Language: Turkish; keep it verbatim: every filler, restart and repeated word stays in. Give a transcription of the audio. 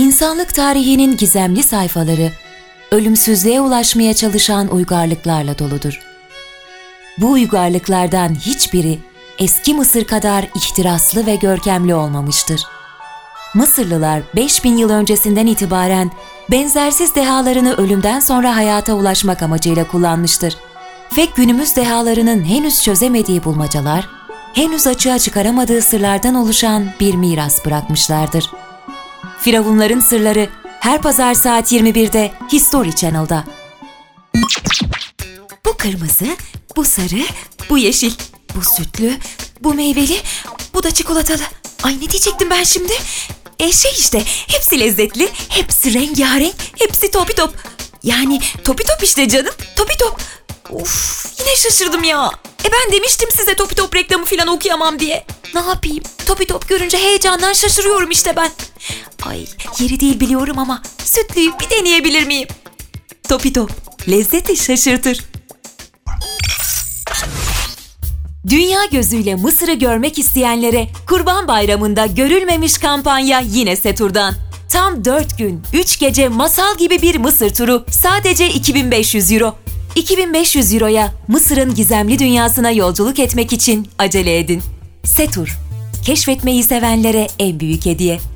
İnsanlık tarihinin gizemli sayfaları, ölümsüzlüğe ulaşmaya çalışan uygarlıklarla doludur. Bu uygarlıklardan hiçbiri eski Mısır kadar ihtiraslı ve görkemli olmamıştır. Mısırlılar beş bin yıl öncesinden itibaren benzersiz dehalarını ölümden sonra hayata ulaşmak amacıyla kullanmıştır. Ve günümüz dehalarının henüz çözemediği bulmacalar, henüz açığa çıkaramadığı sırlardan oluşan bir miras bırakmışlardır. Firavunların sırları her pazar saat yirmi birde History Channel'da. Bu kırmızı, bu sarı, bu yeşil, bu sütlü, bu meyveli, bu da çikolatalı. Ay ne diyecektim ben şimdi? E şey işte, hepsi lezzetli, hepsi rengarenk, hepsi topi top. Yani topi top işte canım, topi top. Uf, yine şaşırdım ya. E ben demiştim size topi top reklamı falan okuyamam diye. Ne yapayım? Topi top görünce heyecandan şaşırıyorum işte ben. Ay yeri değil biliyorum ama sütlüyü bir deneyebilir miyim? Topi top, lezzeti şaşırtır. Dünya gözüyle Mısır'ı görmek isteyenlere Kurban Bayramı'nda görülmemiş kampanya yine Setur'dan. Tam dört gün, üç gece masal gibi bir Mısır turu sadece iki bin beş yüz euro. iki bin beş yüz euroya Mısır'ın gizemli dünyasına yolculuk etmek için acele edin. Setur, keşfetmeyi sevenlere en büyük hediye.